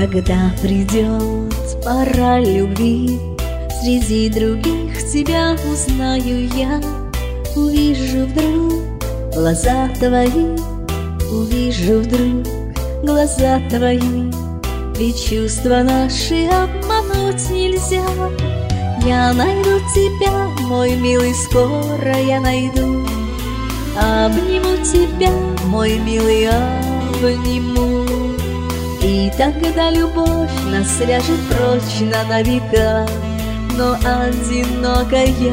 Когда придет пора любви, среди других тебя узнаю я. Увижу вдруг глаза твои, увижу вдруг глаза твои. Ведь чувства наши обмануть нельзя. Я найду тебя, мой милый, скоро я найду. Обниму тебя, мой милый, обниму. И тогда любовь нас свяжет прочно на века. Но одинокая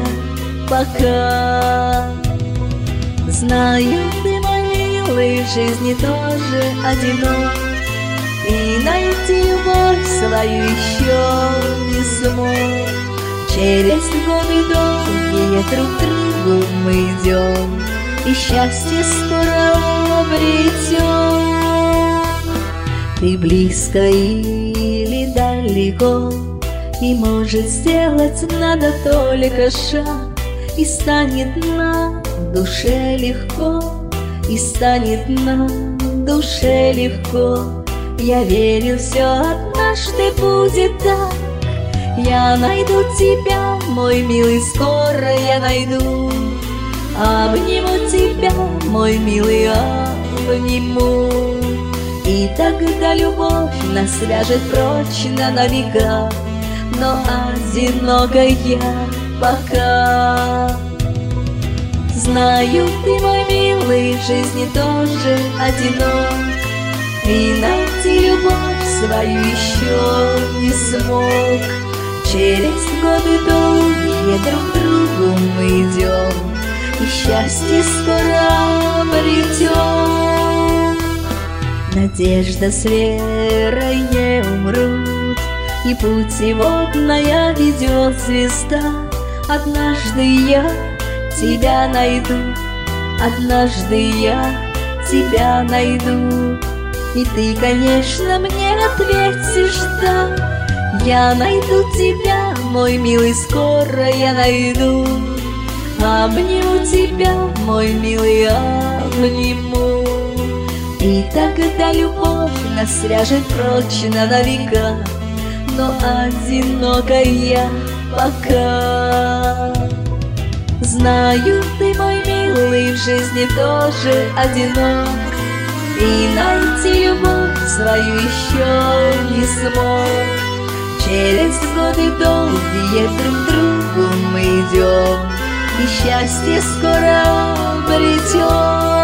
пока. Знаю, ты, мой милый, в жизни тоже одинок, и найти любовь свою еще не смог. Через годы долгие друг к другу мы идем, и счастье скоро обретем. Ты близко или далеко, и может сделать надо только шаг, и станет на душе легко, и станет на душе легко. Я верю, все однажды будет так. Я найду тебя, мой милый, скоро я найду. Обниму тебя, мой милый, обниму. И тогда любовь нас свяжет прочно на века. Но одинокая пока. Знаю, ты, мой милый, в жизни тоже одинок, и найти любовь свою еще не смог. Через годы долгие друг к другу мы идем, и счастье скоро обретем. Надежда с верой не умрут, и путь водная ведет звезда. Однажды я тебя найду, однажды я тебя найду. И ты, конечно, мне ответишь да. Я найду тебя, мой милый, скоро я найду. Обниму тебя, мой милый, обниму. И тогда любовь нас свяжет прочно на века. Но одинокая пока. Знаю, ты, мой милый, в жизни тоже одинок, и найти любовь свою еще не смог. Через годы долгие друг к другу мы идем, и счастье скоро обретем.